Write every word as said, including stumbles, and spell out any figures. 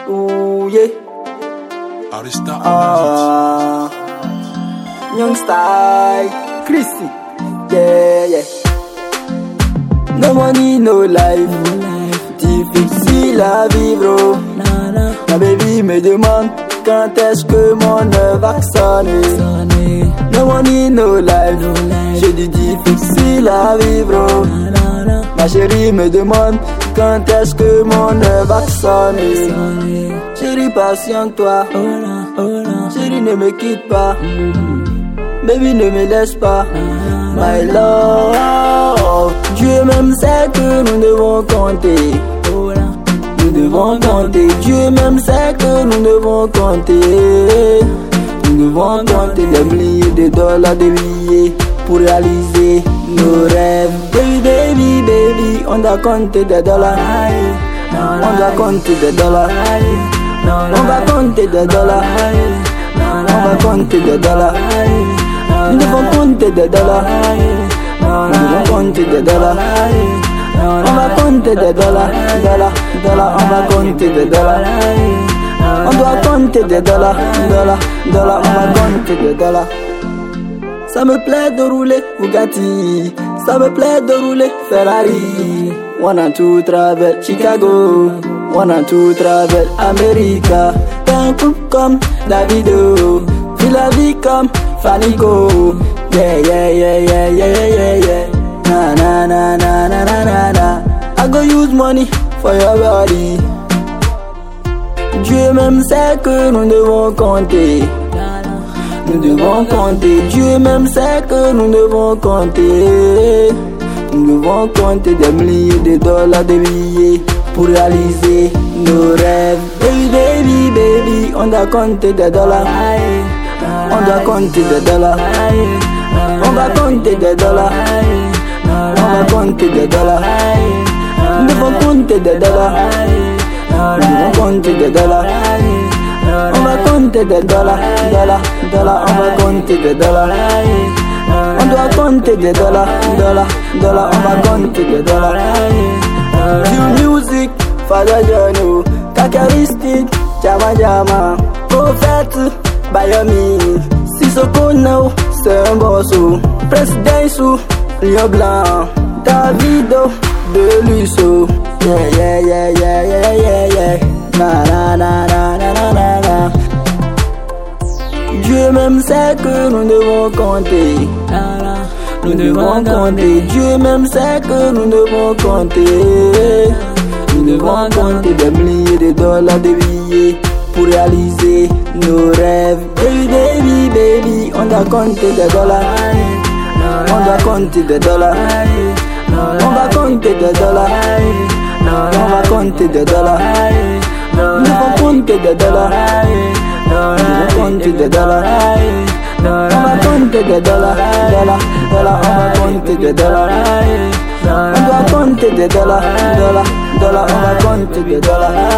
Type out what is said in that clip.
Ooh yeah. Arista Ah, Young Style, Chrissy. Yeah yeah. No money, no life. Difficile à vivre. Ma baby me demande quand est-ce que mon heure va sonner. No money, no life. J'ai dit difficile à vivre. Ma chérie me demande quand est-ce que mon heure va sonner. Chérie, patiente-toi. Chérie, ne me quitte pas. Baby, ne me laisse pas. My love. Dieu même sait que nous devons compter. Nous devons compter. Dieu même sait que nous devons compter. Nous devons compter des milliers de dollars de billets pour réaliser nos rêves. Baby, baby, baby, on doit compter des dollars. On doit compter des dollars. On va compter des dollars. On va compter des dollars. Nous devons compter des dollars. Nous devons compter des dollars. On va compter des dollars. Dollars, dollars, on va compter des dollars. On doit compter des dollars. Dollars, dollars, on va compter des dollars. Ça me plaît de rouler Bugatti. Ça me plaît de rouler Ferrari. One two travel Chicago. One two travel America. T'es un couple comme Davido. Vis la vie comme Fanico. Yeah, yeah, yeah, yeah, yeah, yeah, yeah. Na, na, na, na, na, na, na, na. I go use money for your body. Dieu même sait que nous devons compter. Nous devons compter. Dieu même sait que nous devons compter. Nous devons compter des milliers de dollars de billets pour réaliser nos rêves. Baby, baby, baby, on doit compter des dollars. On doit compter des dollars. On va compter des dollars. On va compter des dollars. Nous devons compter des dollars. Nous devons compter des dollars. On va compter des dollars. Dollars, dollars, on va compter des dollars. On doit compter des dollars. Dollars, dollars, on va compter des dollars. New music, Father Jono, Kakaristic, Jama Jama, Prophète, Bayami, Sissoko now, c'est un bosso. Président Rio Blanc, Davido, Deluso. Yeah, yeah, yeah, yeah, yeah, yeah, yeah. Na, na, na, na, na, na, na, na. Dieu même sait que nous devons compter. Nous devons compter. Dieu même sait que nous devons compter. Nous devons compter des milliers de dollars de billets pour réaliser nos rêves. Baby, baby, baby, on doit compter des dollars. On doit compter des dollars. On va compter des dollars. On va compter des dollars. Nous devons compter des dollars. Nous devons compter des dollars. On va compter des dollars. Dollars, dollars, on va compter des dollars. On doit compter des dollars. Dollars, dollars, on va compter des dollars.